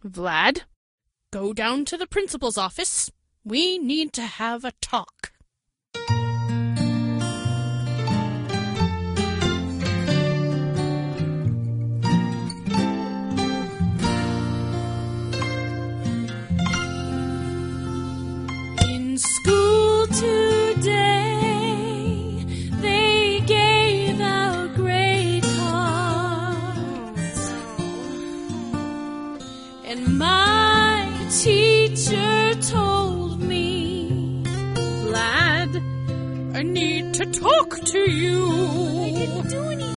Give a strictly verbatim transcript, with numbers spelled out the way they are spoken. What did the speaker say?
Vlad, go down to the principal's office. We need to have a talk. In school today, they gave out grade cards, and my teacher told me, Vlad, I need to talk to you.